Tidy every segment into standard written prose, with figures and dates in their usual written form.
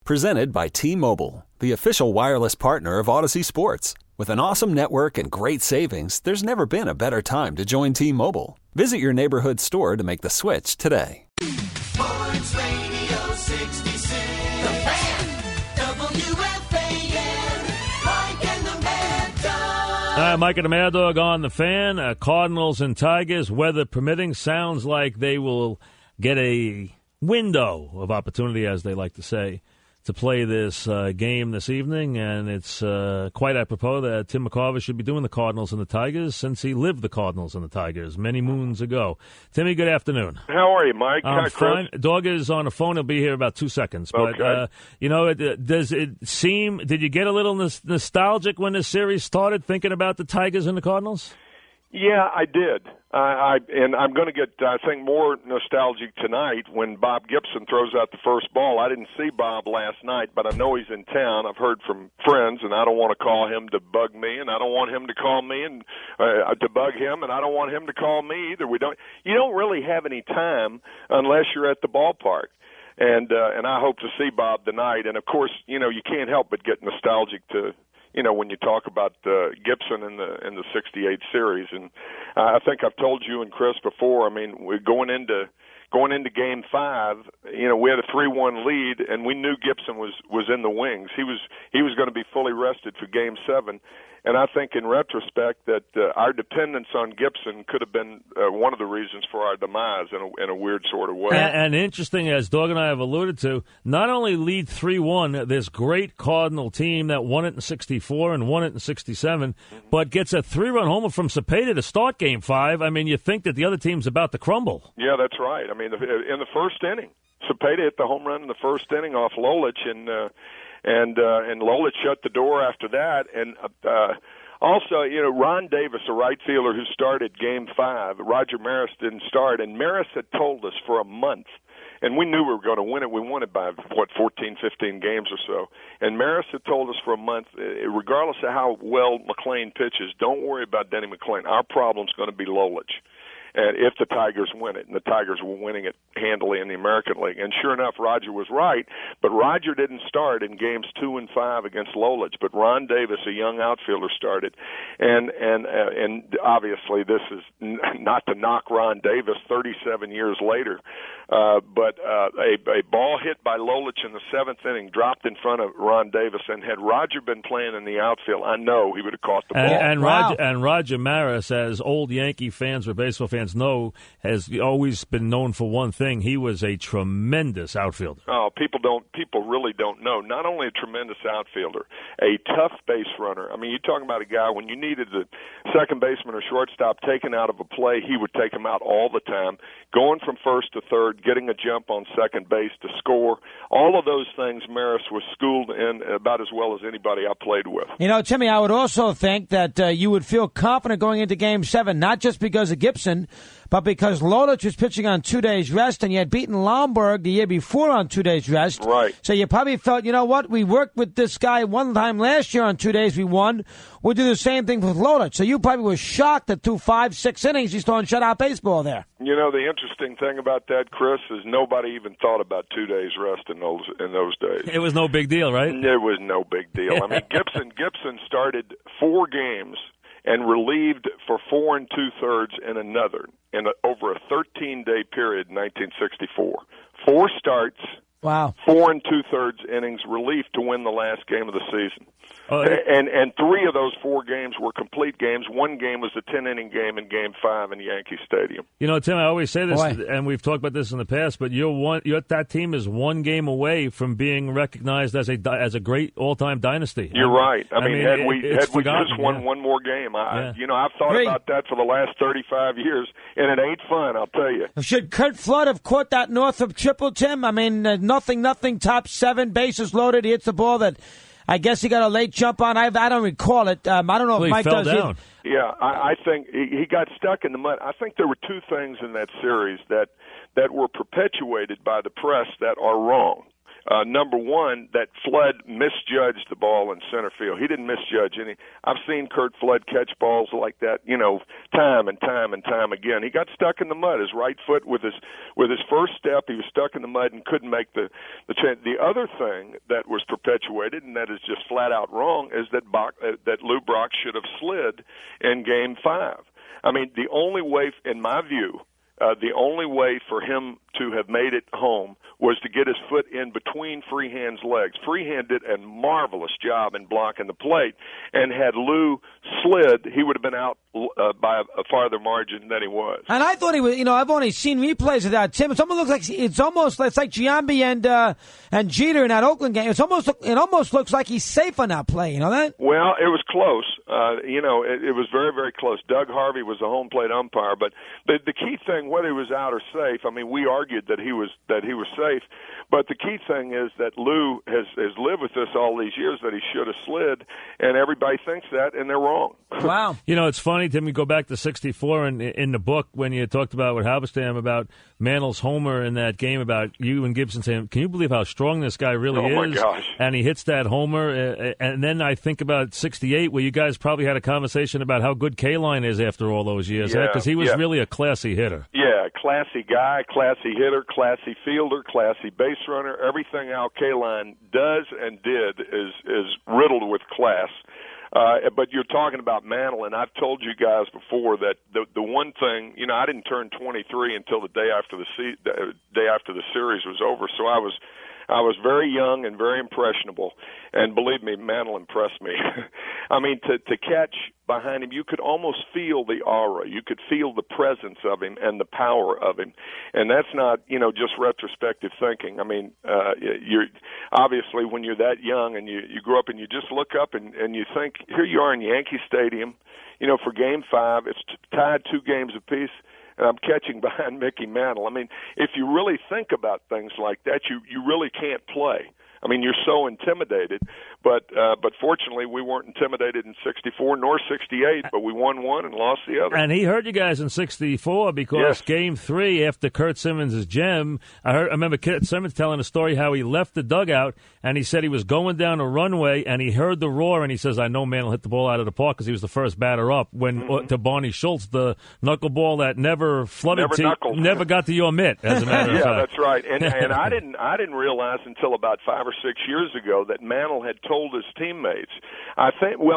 Presented by T-Mobile, the official wireless partner of Odyssey Sports. With an awesome network and great savings, there's never been a better time to join T-Mobile. Visit your neighborhood store to make the switch today. Sports Radio 66, The Fan, WFAN, Mike and the Mad Dog. Mike and the Mad Dog on The Fan. Cardinals and Tigers, weather permitting, sounds like they will get a window of opportunity, as they like to say, to play this game this evening, and it's quite apropos that Tim McCarver should be doing the Cardinals and the Tigers since he lived the Cardinals and the Tigers many moons ago. Timmy, good afternoon. How are you, Mike? I'm fine. Dog is on the phone. He'll be here about 2 seconds. But, okay. Does it seem, did you get a little nostalgic when this series started, thinking about the Tigers and the Cardinals? Yeah, I did. And I'm going to get, I think, more nostalgic tonight when Bob Gibson throws out the first ball. I didn't see Bob last night, but I know he's in town. I've heard from friends, and I don't want to call him to bug me, and I don't want him to call me and to bug him, and I don't want him to call me either. You don't really have any time unless you're at the ballpark. And I hope to see Bob tonight. And, of course, you can't help but get nostalgic to when you talk about Gibson in the '68 series, and I think I've told you and Chris before. I mean, we're going into Game 5. We had a 3-1 lead, and we knew Gibson was in the wings. He was going to be fully rested for Game 7. And I think in retrospect that our dependence on Gibson could have been one of the reasons for our demise in a weird sort of way. And interesting, as Doug and I have alluded to, not only lead 3-1, this great Cardinal team that won it in '64 and won it in '67, but gets a 3-run homer from Cepeda to start Game 5. I mean, you think that the other team's about to crumble. Yeah, that's right. I mean, in the first inning, Cepeda hit the home run in the first inning off Lolich, and Lolich shut the door after that. And also, Ron Davis, a right fielder who started Game 5, Roger Maris didn't start, and Maris had told us for a month, and we knew we were going to win it. We won it by, 14, 15 games or so. And Maris had told us for a month, regardless of how well McClain pitches, don't worry about Denny McClain. Our problem's going to be Lolich. And if the Tigers win it, and the Tigers were winning it handily in the American League. And sure enough, Roger was right, but Roger didn't start in Games 2 and 5 against Lolich, but Ron Davis, a young outfielder, started. And obviously this is not to knock Ron Davis 37 years later, but a ball hit by Lolich in the 7th inning dropped in front of Ron Davis, and had Roger been playing in the outfield, I know he would have caught the ball. And Roger Maris, as old Yankee fans or baseball fans know, has always been known for one thing: he was a tremendous outfielder. Oh, people really don't know. Not only a tremendous outfielder, a tough base runner. I mean, you're talking about a guy when you needed the second baseman or shortstop taken out of a play, he would take him out all the time. Going from first to third, getting a jump on second base to score, all of those things Maris was schooled in about as well as anybody I played with. Timmy, I would also think that you would feel confident going into Game 7, not just because of Gibson, but because Lolich was pitching on 2 days rest, and you had beaten Lombard the year before on 2 days rest. Right. So you probably felt, you know what, we worked with this guy one time last year on 2 days, we won. We'll do the same thing with Lolich. So you probably were shocked that through 5-6 innings he's throwing shutout baseball there. The interesting thing about that, Chris, is nobody even thought about 2 days rest in those days. It was no big deal, right? It was no big deal. I mean, Gibson started 4 games and relieved for 4 2/3 in another over a 13-day period in 1964. 4 starts, wow, 4 2/3 innings relief to win the last game of the season. And 3 of those 4 games were complete games. 1 game was a 10-inning game in Game 5 in Yankee Stadium. Tim, I always say this, and we've talked about this in the past, but that team is 1 game away from being recognized as a great all-time dynasty. You're right. I mean, had we just won one more game, I've thought about that for the last 35 years, and it ain't fun, I'll tell you. Should Kurt Flood have caught that Northrop triple, Tim? I mean, nothing, top 7, bases loaded. He hits the ball that I guess he got a late jump on. I don't recall it. I don't know if Mike does. Down. Yeah, I think he got stuck in the mud. I think there were 2 things in that series that were perpetuated by the press that are wrong. Number one, that Flood misjudged the ball in center field. He didn't misjudge any. I've seen Curt Flood catch balls like that, time and time and time again. He got stuck in the mud. His right foot with his first step, he was stuck in the mud and couldn't make the change. The other thing that was perpetuated, and that is just flat out wrong, is that Lou Brock should have slid in Game 5. I mean, the only way, in my view, the only way for him to have made it home was to get his foot in between Freehand's legs. Freehand did a marvelous job in blocking the plate, and had Lou slid, he would have been out by a farther margin than he was. And I thought he was, I've only seen replays of that, Tim. It's almost like Giambi and Jeter in that Oakland game. It almost looks like he's safe on that play. You know that? Well, it was close. It was very, very close. Doug Harvey was the home plate umpire, but the key thing, whether he was out or safe, I mean, we argued that he was safe, but the key thing is that Lou has lived with this all these years, that he should have slid, and everybody thinks that, and they're wrong. Wow. It's funny, Tim, we go back to 64 and in the book when you talked about with Halberstam about Mantle's homer in that game, about you and Gibson saying, can you believe how strong this guy really is? Oh, my gosh. And he hits that homer, and then I think about 68, where you guys probably had a conversation about how good Kaline is after all those years, because he was really a classy hitter. Yeah, classy guy, classy hitter, classy fielder, classy base runner. Everything Al Kaline does and did is riddled with class. But you're talking about Mantle, and I've told you guys before that the one thing, I didn't turn 23 until the day after the series was over, so I was very young and very impressionable, and believe me, Mantle impressed me. I mean, to catch behind him, you could almost feel the aura. You could feel the presence of him and the power of him, and that's not, just retrospective thinking. I mean, you're obviously when you're that young and you grow up and you just look up and you think, here you are in Yankee Stadium, for Game 5, it's tied 2 games apiece, and I'm catching behind Mickey Mantle. I mean, if you really think about things like that, you really can't play. I mean, you're so intimidated, but fortunately we weren't intimidated in 64 nor 68, but we won one and lost the other. And he heard you guys in 64 because Game 3 after Curt Simmons' gem, I remember Curt Simmons telling a story how he left the dugout and he said he was going down a runway and he heard the roar and he says, I know Mantle hit the ball out of the park because he was the first batter up when to Barney Schultz, the knuckleball that never flooded never got to your mitt, as a matter of fact. Yeah, that's right. And I didn't realize until about 5 or 6 years ago that Mantle had told his teammates. I think, it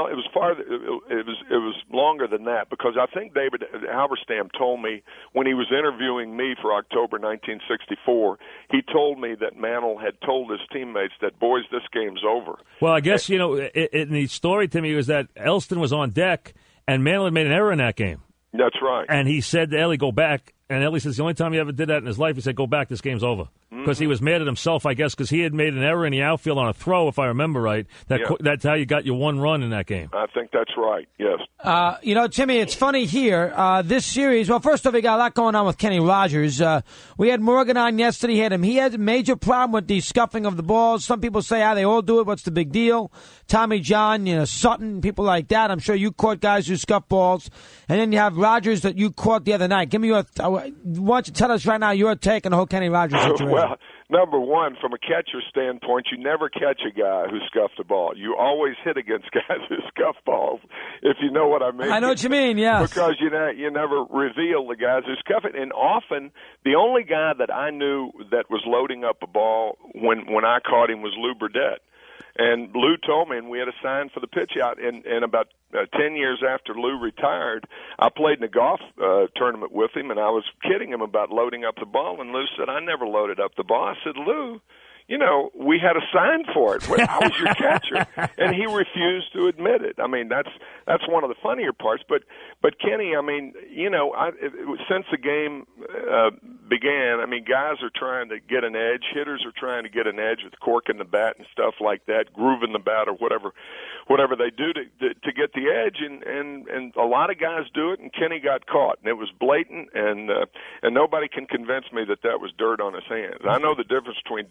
was longer than that, because I think David Halberstam told me when he was interviewing me for October 1964, he told me that Mantle had told his teammates that, boys, this game's over. Well, I guess, in the story to me was that Elston was on deck and Mantle had made an error in that game. That's right. And he said to Ellie, go back. And Ellie says the only time he ever did that in his life, he said, go back, this game's over. Because he was mad at himself, I guess, because he had made an error in the outfield on a throw, if I remember right. That's how you got your one run in that game. I think that's right, yes. Timmy, it's funny here. This series, well, first off, we got a lot going on with Kenny Rogers. We had Morgan on yesterday. He had a major problem with the scuffing of the balls. Some people say, they all do it. What's the big deal? Tommy John, Sutton, people like that. I'm sure you caught guys who scuff balls. And then you have Rogers that you caught the other night. Give me your why don't you tell us right now your take on the whole Kenny Rogers situation? Well, number one, from a catcher standpoint, you never catch a guy who scuffed the ball. You always hit against guys who scuff balls, if you know what I mean. I know what you mean, yeah. Because you never reveal the guys who scuff it. And often, the only guy that I knew that was loading up a ball when I caught him was Lou Burdett. And Lou told me, and we had a sign for the pitch out. And about 10 years after Lou retired, I played in a golf tournament with him, and I was kidding him about loading up the ball. And Lou said, I never loaded up the ball. I said, Lou, we had a sign for it. I was your catcher. And he refused to admit it. I mean, that's one of the funnier parts. But Kenny, I mean, since the game began, I mean, guys are trying to get an edge. Hitters are trying to get an edge with corking the bat and stuff like that, grooving the bat or whatever they do to get the edge. And a lot of guys do it, and Kenny got caught. And it was blatant, and nobody can convince me that was dirt on his hands. I know the difference between dirt and pine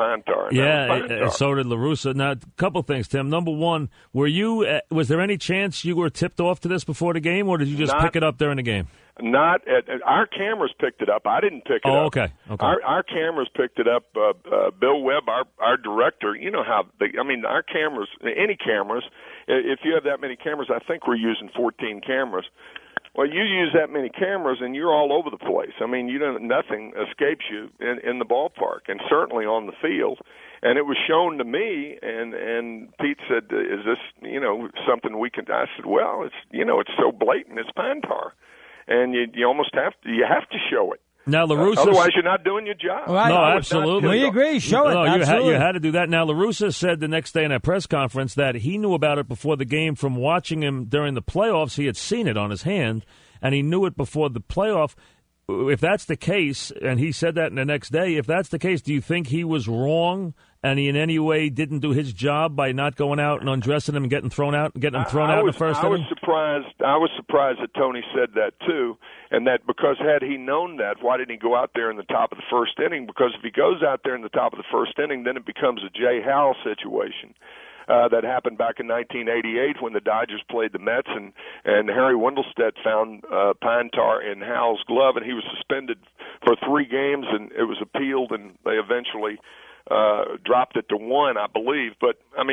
Pine Tar. Yeah, so did La Russa. Now, a couple things, Tim. Number one, was there any chance you were tipped off to this before the game, or did you just pick it up during the game? Not our cameras picked it up. I didn't pick it up. Okay. Our cameras picked it up. Bill Webb, our director. You know how our cameras, any cameras. If you have that many cameras, I think we're using 14 cameras. Well, you use that many cameras, and you're all over the place. I mean, nothing escapes you in the ballpark, and certainly on the field. And it was shown to me, and Pete said, "Is this something we can?" I said, "Well, it's so blatant. It's Pine Tar." And you almost have to show it. Now, La Russa, otherwise, you're not doing your job. Right. No, absolutely. We agree. Show it. You had to do that. Now, La Russa said the next day in a press conference that he knew about it before the game from watching him during the playoffs. He had seen it on his hand, and he knew it before the playoff. If that's the case, and he said that in the next day, if that's the case, do you think he was wrong and he in any way didn't do his job by not going out and undressing him and getting him thrown out in the first inning? I was surprised that Tony said that too, and that because had he known that, why didn't he go out there in the top of the first inning? Because if he goes out there in the top of the first inning, then it becomes a Jay Howell situation. That happened back in 1988 when the Dodgers played the Mets, and Harry Wendelstedt found Pine Tar in Howell's glove, and he was suspended for 3 games, and it was appealed, and they eventually dropped it to 1, I believe. But,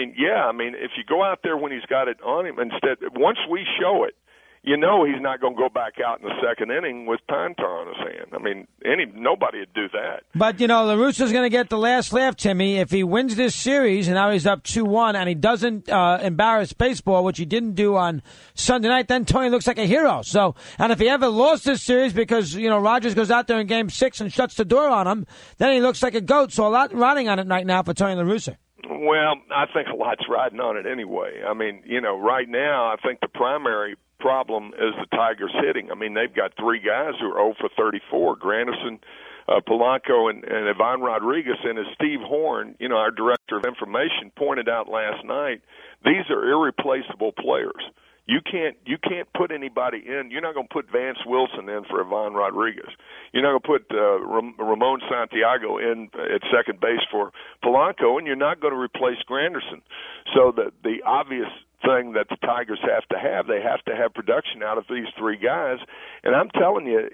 if you go out there when he's got it on him, once we show it, he's not going to go back out in the second inning with Pine Tar on his hand. Nobody would do that. But, La Russa's going to get the last laugh, Timmy. If he wins this series, and now he's up 2-1, and he doesn't embarrass baseball, which he didn't do on Sunday night, then Tony looks like a hero. So, and if he ever lost this series because, Rogers goes out there in Game 6 and shuts the door on him, then he looks like a goat. So a lot riding on it right now for Tony La Russa. Well, I think a lot's riding on it anyway. Right now, I think the primary problem is the Tigers hitting. They've got 3 guys who are 0 for 34, Granderson, Polanco, and Ivan Rodriguez. And as Steve Horn, our director of information, pointed out last night, these are irreplaceable players. You can't put anybody in. You're not going to put Vance Wilson in for Ivan Rodriguez. You're not going to put Ramon Santiago in at second base for Polanco, and you're not going to replace Granderson. So the obvious thing that the Tigers they have to have production out of these 3 guys. And I'm telling you,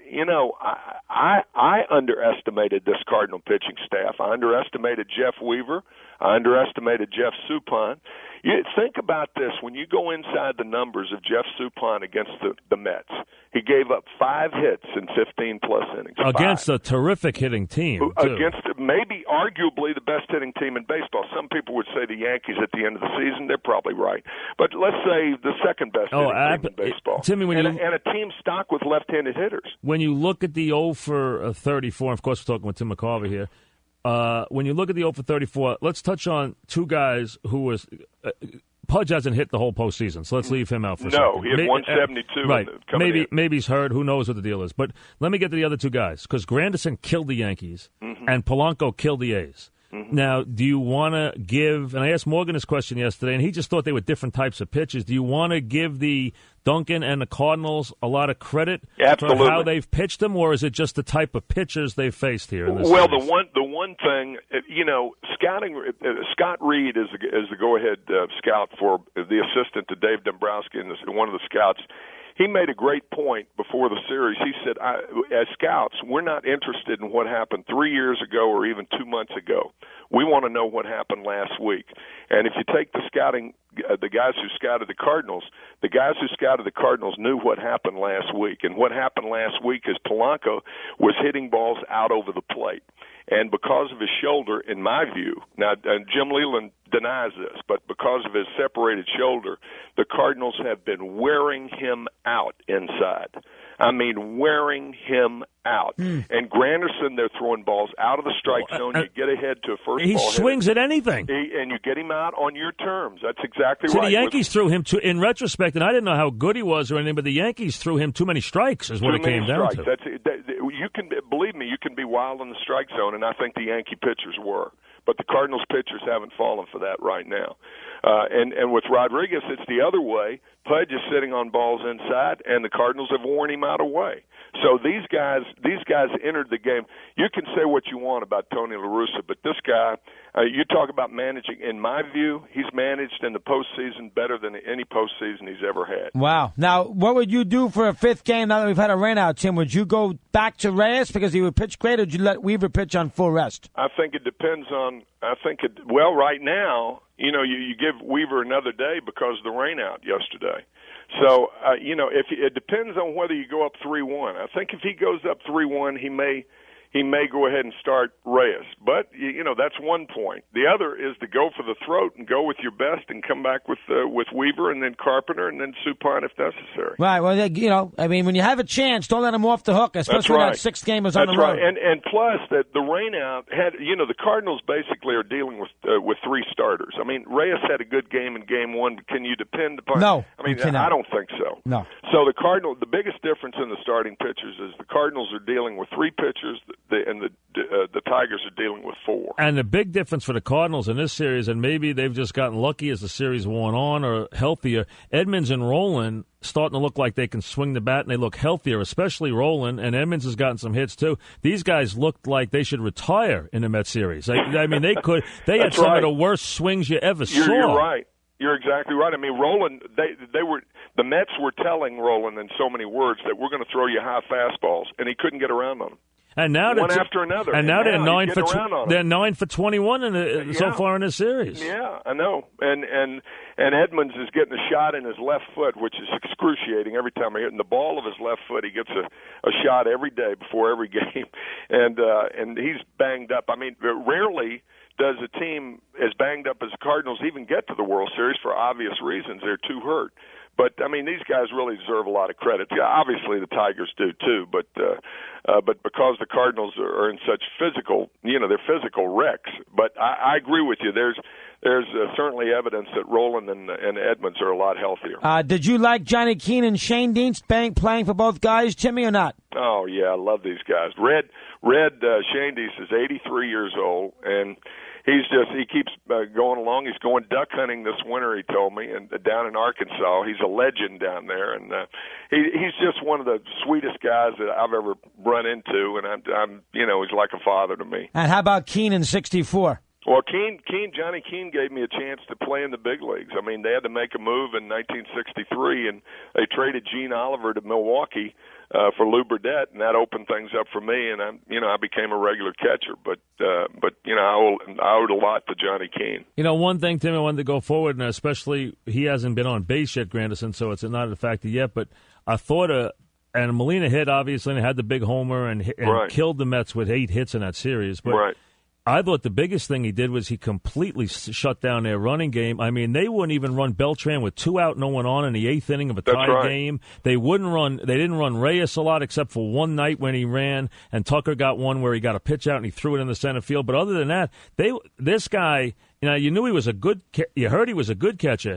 I underestimated this Cardinal pitching staff. I underestimated Jeff Weaver. I underestimated Jeff Suppan. You think about this. When you go inside the numbers of Jeff Suppan against the Mets, he gave up 5 hits in 15-plus innings. Against a terrific hitting team, too. Against maybe arguably the best hitting team in baseball. Some people would say the Yankees at the end of the season. They're probably right. But let's say the second best hitting team in baseball. Timmy, and a team stocked with left-handed hitters. When you look at the 0 for 34, of course we're talking with Tim McCarver here, when you look at the 0 for 34, let's touch on 2 guys who was Pudge hasn't hit the whole postseason, so let's leave him out for a second. No, he had 172. Right. Maybe he's hurt. Who knows what the deal is? But let me get to the other 2 guys, because Granderson killed the Yankees and Polanco killed the A's. Now, do you want to give, and I asked Morgan this question yesterday, and he just thought they were different types of pitches. Do you want to give the Duncan and the Cardinals a lot of credit for how they've pitched them, or is it just the type of pitchers they've faced here in this series? the one thing, scouting, Scott Reed is the go-ahead scout for the assistant to Dave Dombrowski and one of the scouts. He made a great point before the series. He said, as scouts, we're not interested in what happened 3 years ago or even 2 months ago. We want to know what happened last week. And if you take the scouting, the guys who scouted the Cardinals knew what happened last week. And what happened last week is Polanco was hitting balls out over the plate. And because of his shoulder, in my view, now Jim Leland denies this, but because of his separated shoulder, the Cardinals have been wearing him out inside. Wearing him out. And Granderson, they're throwing balls out of the strike zone. You get ahead to a first he ball swings hitter, at anything. and you get him out on your terms. That's exactly right. The Yankees threw him, in retrospect, and I didn't know how good he was or anything, but the Yankees threw him too many strikes is what it came down to. You can believe me, you can be wild in the strike zone, and I think the Yankee pitchers were. But the Cardinals pitchers haven't fallen for that right now. And with Rodriguez, it's the other way. Pudge is sitting on balls inside, and the Cardinals have worn him out away. So these guys entered the game. You can say what you want about Tony La Russa, but this guy, You talk about managing. In my view, he's managed in the postseason better than any postseason he's ever had. Wow. Now, what would you do for a fifth game now that we've had a rain out, Tim? Would you go back to Reyes because he would pitch great, or would you let Weaver pitch on full rest? I think it depends on – well, right now, you give Weaver another day because of the rain out yesterday. So, if it depends on whether you go up 3-1. I think if he goes up 3-1, he may go ahead and start Reyes. But, that's one point. The other is to go for the throat and go with your best and come back with Weaver and then Carpenter and then Supine if necessary. Right. Well, when you have a chance, don't let him off the hook, especially when that sixth game is on the road. Right. And plus, the rain out had, the Cardinals basically are dealing with three starters. I mean, Reyes had a good game in game one, but can you depend upon? No. I mean, I don't think so. No. So the biggest difference in the starting pitchers is the Cardinals are dealing with three pitchers, and the Tigers are dealing with four. And the big difference for the Cardinals in this series, and maybe they've just gotten lucky as the series went on or healthier, Edmonds and Rolen starting to look like they can swing the bat and they look healthier, especially Rolen, and Edmonds has gotten some hits too. These guys looked like they should retire in the Mets series. I mean, they could. They had some of the worst swings you ever saw. You're right. You're exactly right. I mean, Rolen, the Mets were telling Rolen in so many words that we're going to throw you high fastballs, and he couldn't get around them. And now one after another. And now they're 9 for 21 so far in this series. Yeah, I know. And Edmonds is getting a shot in his left foot, which is excruciating every time he hit the ball of his left foot. He gets a shot every day before every game, and he's banged up. I mean, rarely does a team as banged up as the Cardinals even get to the World Series for obvious reasons. They're too hurt. But, I mean, these guys really deserve a lot of credit. Yeah, obviously the Tigers do too, but because the Cardinals are in such physical, they're physical wrecks. But I agree with you. There's certainly evidence that Rolen and Edmonds are a lot healthier. Did you like Johnny Keane and Shane Dienst playing for both guys, Timmy, or not? Oh, yeah, I love these guys. Red Shane Dienst is 83 years old, and he keeps going along. He's going duck hunting this winter, he told me, and down in Arkansas. He's a legend down there, and he's just one of the sweetest guys that I've ever run into, and I'm he's like a father to me. And how about Keane in '64? Well, Johnny Keane gave me a chance to play in the big leagues. I mean, they had to make a move in 1963, and they traded Gene Oliver to Milwaukee for Lou Burdette, and that opened things up for me, and I became a regular catcher. But I owed a lot to Johnny Keane. One thing, Tim, I wanted to go forward, and especially he hasn't been on base yet, Granderson, so it's not a factor yet. But I thought and Molina hit obviously, and had the big homer and right. Killed the Mets with 8 hits in that series. But right. I thought the biggest thing he did was he completely shut down their running game. I mean, they wouldn't even run Beltran with 2 out, no one on in the 8th inning of a tie game. They didn't run Reyes a lot except for one night when he ran, and Tucker got one where he got a pitch out and he threw it in the center field. But other than that, this guy, you knew he was you heard he was a good catcher.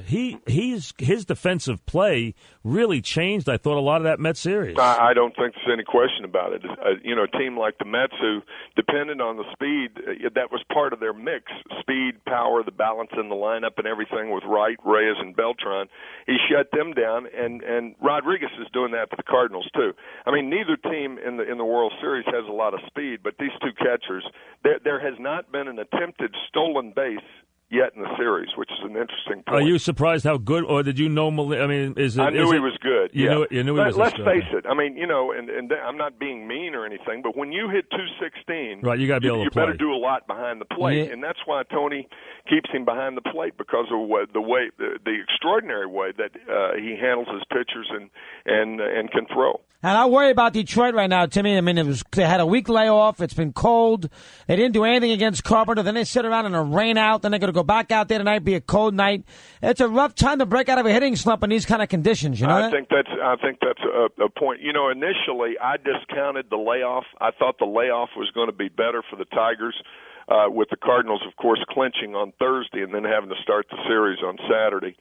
His defensive play really changed, I thought, a lot of that Mets series. I don't think there's any question about it. A team like the Mets who depended on the speed, that was part of their mix. Speed, power, the balance in the lineup and everything with Wright, Reyes, and Beltran. He shut them down, and Rodriguez is doing that to the Cardinals too. I mean, neither team in the World Series has a lot of speed, but these two catchers, there has not been an attempted stolen base yet in the series, which is an interesting point. Are you surprised how good, or did you know? I mean, I knew he was good. You knew he was. Let's face it. I mean, and I'm not being mean or anything, but when you hit 216, right, you got to be able to play. You better do a lot behind the plate, and that's why Tony keeps him behind the plate, because of the extraordinary way that he handles his pitchers and can throw. And I worry about Detroit right now, Timmy. I mean, they had a week layoff. It's been cold. They didn't do anything against Carpenter. Then they sit around in a rain out. Then they're going to go back out there tonight, be a cold night. It's a rough time to break out of a hitting slump in these kind of conditions. I think that's a point. Initially I discounted the layoff. I thought the layoff was going to be better for the Tigers. With the Cardinals, of course, clinching on Thursday and then having to start the series on Saturday.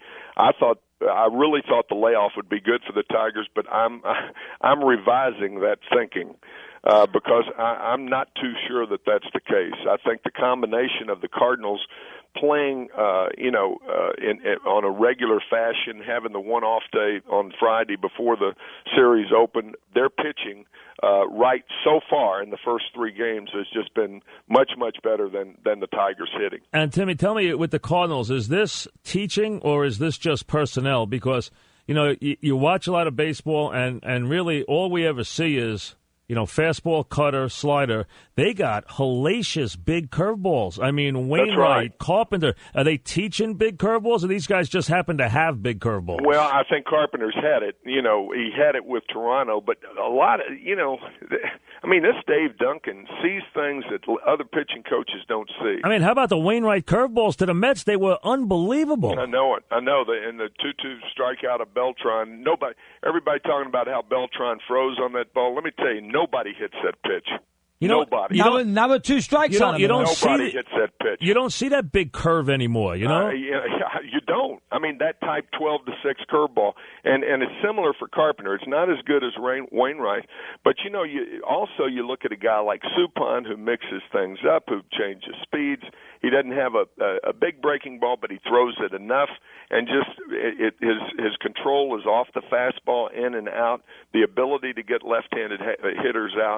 I really thought the layoff would be good for the Tigers, but I'm revising that thinking because I'm not too sure that that's the case. I think the combination of the Cardinals playing, on a regular fashion, having the one-off day on Friday before the series open. Their pitching right so far in the first 3 games has just been much, much better than the Tigers hitting. And, Timmy, tell me, with the Cardinals, is this teaching or is this just personnel? Because, you watch a lot of baseball, and really all we ever see is, fastball, cutter, slider. They got hellacious big curveballs. I mean, Wainwright, right. Carpenter, are they teaching big curveballs, or these guys just happen to have big curveballs? Well, I think Carpenter's had it. He had it with Toronto, but a lot of, this Dave Duncan sees things that other pitching coaches don't see. I mean, how about the Wainwright curveballs to the Mets? They were unbelievable. I know it. And the 2-2 strikeout of Beltran, everybody talking about how Beltran froze on that ball. Let me tell you, nobody hits that pitch. Nobody. Now with 2 strikes on him. Nobody hits that pitch. You don't see that big curve anymore, you don't. I mean, that type 12-6 curveball. And it's similar for Carpenter. It's not as good as Wainwright. But, you look at a guy like Suppan who mixes things up, who changes speeds. He doesn't have a big breaking ball, but he throws it enough. And just his control is off the fastball, in and out, the ability to get left-handed hitters out.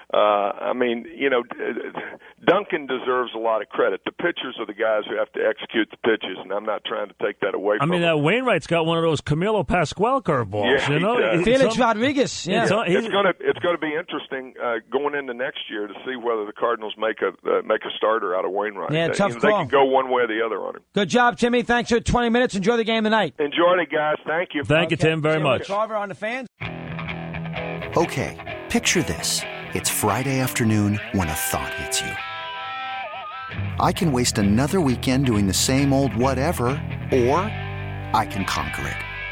Duncan deserves a lot of credit. The pitchers are the guys who have to execute the pitches, and I'm not trying to take that away from him. Wainwright's got one of those Camilo Pascual curveballs. Yeah, Felix Rodriguez. Yeah. It's going to be interesting going into next year to see whether the Cardinals make a starter out of Wainwright. Yeah, tough call. They can go one way or the other on him. Good job, Timmy. Thanks for 20 minutes. Enjoy the game tonight. Enjoy it, guys. Thank you. Thank you, Tim, very much. Carver on the Fans. Okay, picture this. It's Friday afternoon when a thought hits you. I can waste another weekend doing the same old whatever, or I can conquer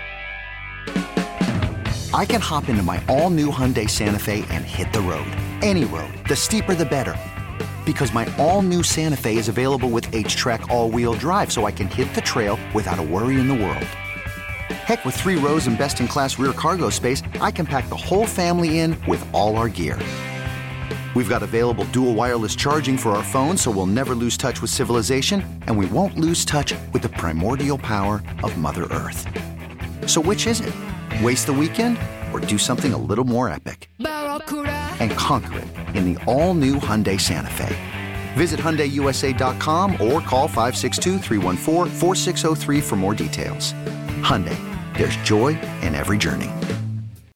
it. I can hop into my all-new Hyundai Santa Fe and hit the road. Any road. The steeper, the better. Because my all-new Santa Fe is available with H-Track all-wheel drive, so I can hit the trail without a worry in the world. Heck, with 3 rows and best-in-class rear cargo space, I can pack the whole family in with all our gear. We've got available dual wireless charging for our phones, so we'll never lose touch with civilization, and we won't lose touch with the primordial power of Mother Earth. So which is it? Waste the weekend or do something a little more epic? And conquer it in the all-new Hyundai Santa Fe. Visit HyundaiUSA.com or call 562-314-4603 for more details. Hyundai, there's joy in every journey.